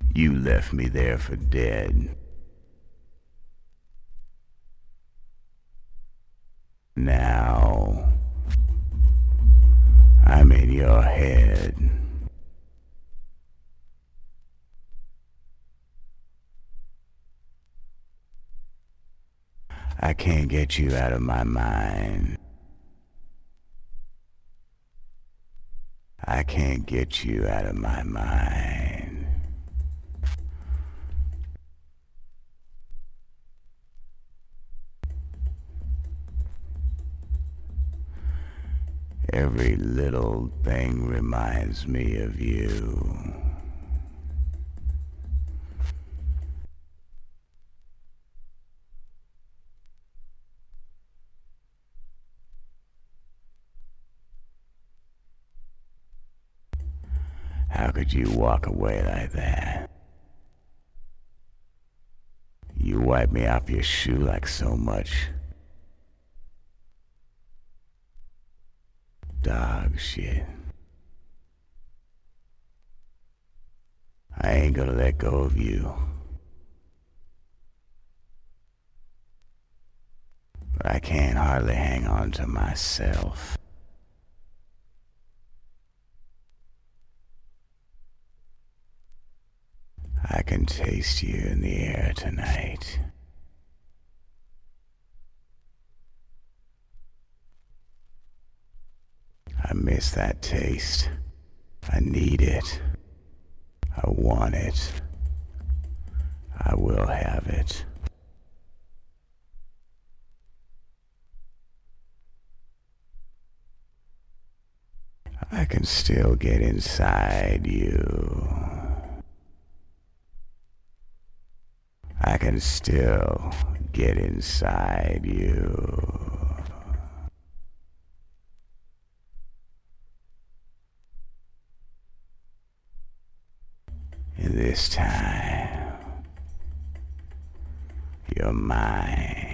You left me there for dead. Now, I'm in your head. I can't get you out of my mind. I can't get you out of my mind. Every little thing reminds me of you. How could you walk away like that? You wipe me off your shoe like so much dog shit. I ain't gonna let go of you. But I can't hardly hang on to myself. I can taste you in the air tonight. I miss that taste. I need it. I want it. I will have it. I can still get inside you. I can still get inside you. And this time, you're mine.